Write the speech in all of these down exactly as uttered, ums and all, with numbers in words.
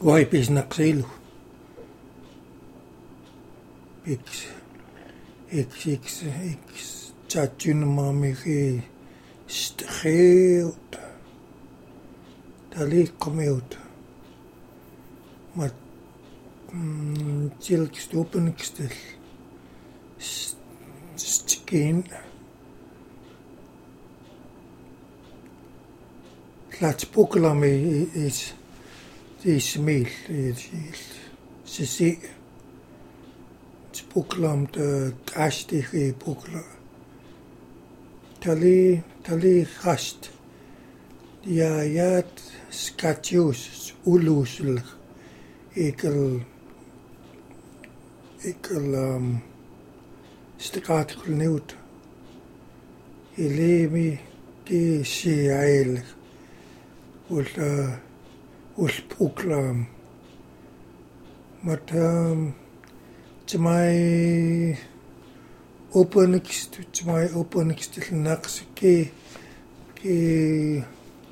Waipis naqsilu. X X X X chatun mami he stgeut. Dali komeut. Mat tilk stopen kstel. Skin. Laat pokla is is mil is sisi poklam de ashtige pokla tali tali gast ja ja skatius ulusl ekel ekel um stikat gneut elemi ki siail ul ul poklam mat um to my open to my open naqs ke ke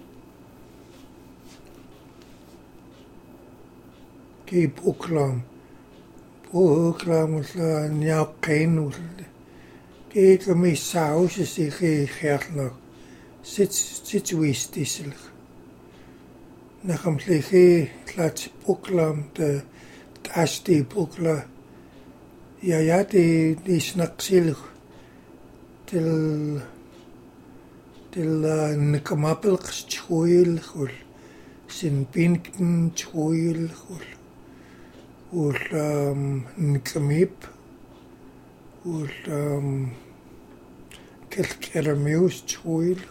ke poklam poklam la nyaqen ke kemi saus se ge gertnog sit situistisel nacham lege lat poklam de asti pokla ja ja die die snaksil til til nkamapel qchoil khul sin pinken choil khul ul nkmip ul kelkermeus choil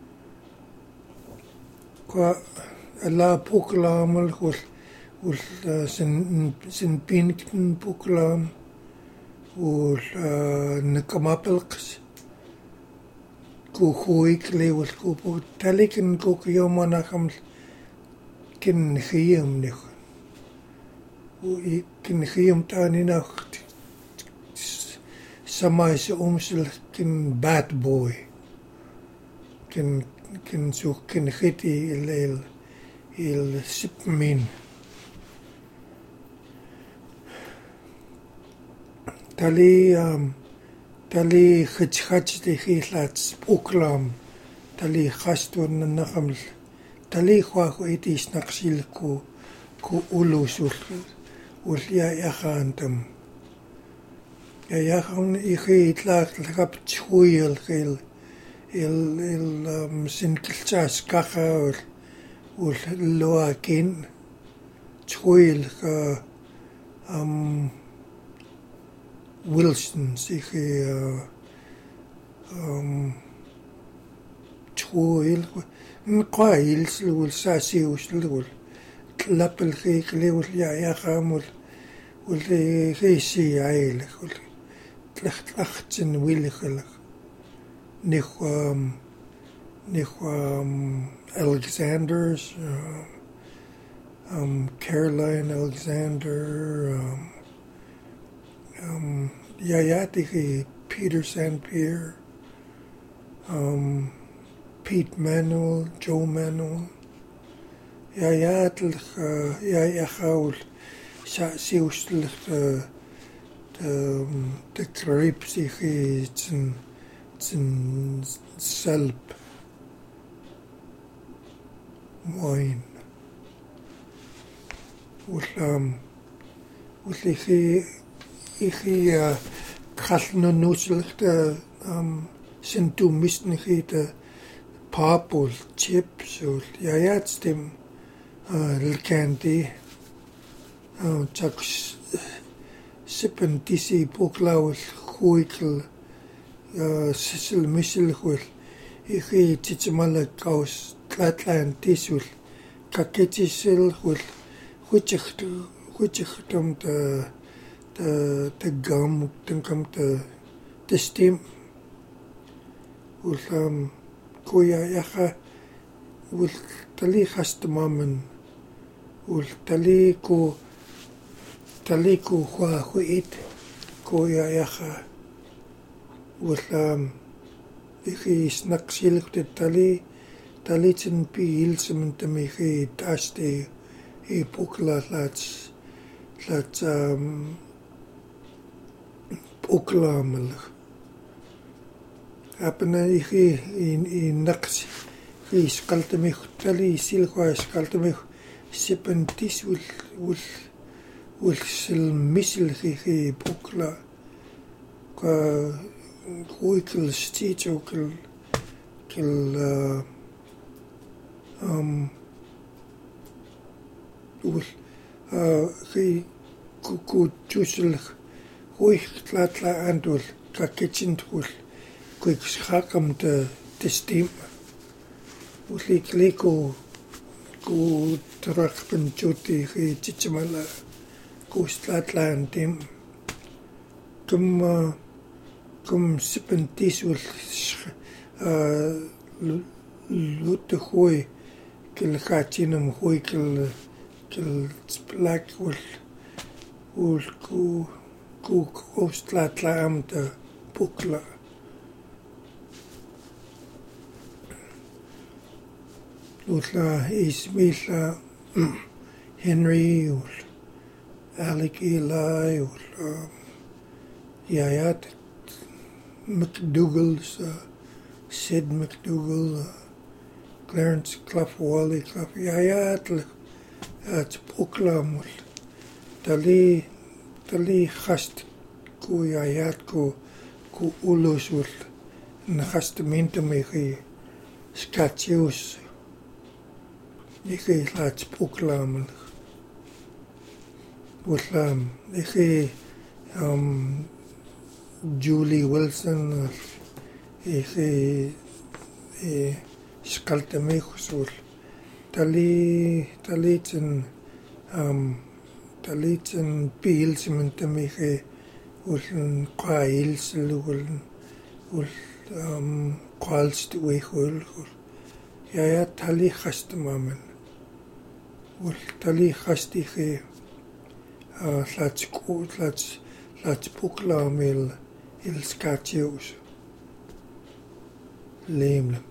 qua la poklamel khul ul sin sin pinken poklam ul nkamapelqs ku khuik le ul ku talikin ku yomana kham kin khiyam ne u kin khiyam tani nacht samais umsel kin bad boy kin kin so kin khiti il il il sipmin tali um tali khachkhach de khilats poklam tali khastun nakham tali khwa khoitis naqsil ku ku ulusul ul ya yakhantam ya yakhun ikhitlaq laqap chuyel khil il il sinkilchas kakha ul loakin chuyel um Wilson sich uh, um choil nqail sul sasi usul klapel khikli ul ya ya khamul ul khisi ail ul tlachtlachtsen wil khil nikh um nikh um Alexander's uh, um Caroline Alexander um Um, Yayati Peter Saint Pierre, um, Pete Manuel, Joe Manuel, Yayatl, Yayahaul, Siustel, the the Kripsi, Zen, Zen, Selp, wine, with, um, with the Ichi khalno nuselchte um sintu misnchite purple chips ul ja jetzt dem uh, candy uh, chak sippen disi poklaul khuikl uh, sisil misil khul ichi titmala kaus klatland disul kaketisil khul khuchicht khuchichtum de de de gum tinkam de de stem ul um koya yaha ul tali khast mamen ul tali ko tali ko khwa khuit koya yaha ul um ikhi snaksil de tali tali tin pil sementami khi taste he pukla lats lats um pukla mal apna i i naqs i skaltamih tali silqa skaltamih sepentis ul ul ul sil misil hi pukla ka huikil sticho kil kil uh, um ul uh hi ku chusil huik tla tla andul ka kitchen tul quick schakam te te steam uli kliko ku trak pen chuti hi chichmala ku stlat landim kum uh, kum sipentis ul uh, lut hui kil khatinum hui kil kil splak ul ul ku ku ku stlat lam te pukla Utla Ismila Henry ul Alec Eli ul um, Yayat McDougall's uh, Sid McDougall uh, Clarence Clough Wally Clough Yayat at Pukla mul Tali Tali khast ku Yayat ku ku ulus ul nakhastamente me skatius Iki lats puklam Wutlam Iki um Julie Wilson Iki e skaltamechus Tali Talitzen um Talitzen Pils mentamiche Wuln Qails Lul Wul um Qalst wechul Ja ja tali khastmamen ul tali khastige a lats ku lats lats pukla mil il skatius lemlem